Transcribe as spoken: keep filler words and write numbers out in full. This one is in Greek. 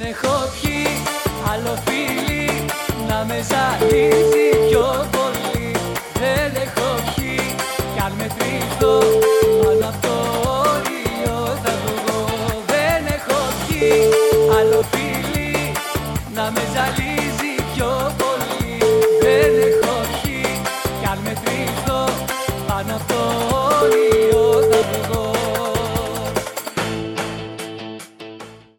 έχω πιει άλλο φίλι να με ζαλίζει πιο πολύ. Δεν έχω πιει κι αν μετρηθώ πάνω απ' το όριο θα βγω. Δεν έχω πιει άλλο φίλι να με ζαλίζει πιο πολύ. Δεν έχω πιει κι αν μετρηθώ πάνω απ' το όριο.